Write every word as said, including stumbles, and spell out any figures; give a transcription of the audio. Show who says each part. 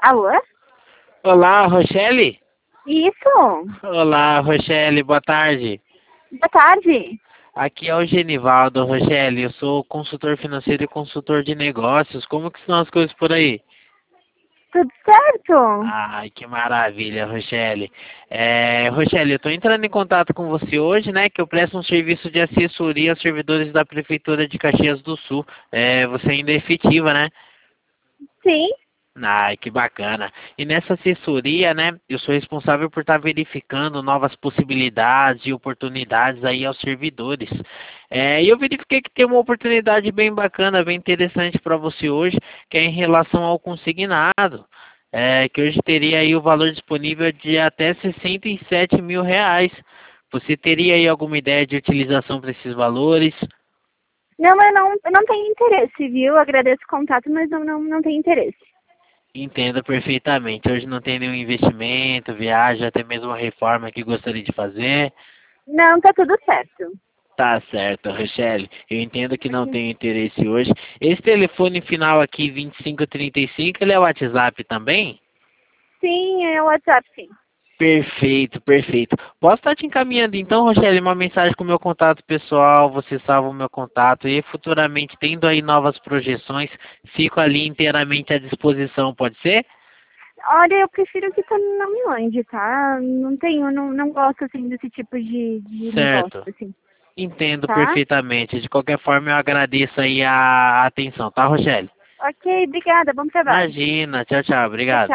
Speaker 1: Alô?
Speaker 2: Olá, Rochelle?
Speaker 1: Isso.
Speaker 2: Olá, Rochelle, boa tarde.
Speaker 1: Boa tarde.
Speaker 2: Aqui é o Genivaldo, Rochelle. Eu sou consultor financeiro e consultor de negócios. Como que estão as coisas por aí?
Speaker 1: Tudo certo?
Speaker 2: Ai, que maravilha, Rochelle. É, Rochelle, eu estou entrando em contato com você hoje, né? Que eu presto um serviço de assessoria aos servidores da Prefeitura de Caxias do Sul. É, você ainda é efetiva, né?
Speaker 1: Sim.
Speaker 2: Ai, que bacana. E nessa assessoria, né, eu sou responsável por estar verificando novas possibilidades e oportunidades aí aos servidores. É, e eu verifiquei que tem uma oportunidade bem bacana, bem interessante para você hoje, que é em relação ao consignado. É, que hoje teria aí o valor disponível de até sessenta e sete mil reais. Você teria aí alguma ideia de utilização para esses valores?
Speaker 1: Não, eu não, eu não tenho interesse, viu? Agradeço o contato, mas eu não, não tenho interesse.
Speaker 2: Entendo perfeitamente. Hoje não tem nenhum investimento, viagem, até mesmo uma reforma que gostaria de fazer.
Speaker 1: Não, tá tudo certo.
Speaker 2: Tá certo, Rochelle. Eu entendo que não tem interesse hoje. Esse telefone final aqui, vinte e cinco trinta e cinco, ele é o WhatsApp também?
Speaker 1: Sim, é o WhatsApp, sim.
Speaker 2: Perfeito, perfeito. Posso estar te encaminhando então, Rochelle, uma mensagem com o meu contato pessoal, você salva o meu contato e futuramente, tendo aí novas projeções, fico ali inteiramente à disposição, pode ser?
Speaker 1: Olha, eu prefiro que tu não me mande, tá? Não tenho, não, não gosto, assim, desse tipo de, de negócio,
Speaker 2: Certo.
Speaker 1: assim.
Speaker 2: Entendo
Speaker 1: Tá?
Speaker 2: perfeitamente. De qualquer forma, eu agradeço aí a atenção, tá, Rochelle?
Speaker 1: Ok, obrigada. Bom trabalho.
Speaker 2: Imagina. Tchau, tchau.
Speaker 1: Tchau,
Speaker 2: Obrigado.
Speaker 1: tchau.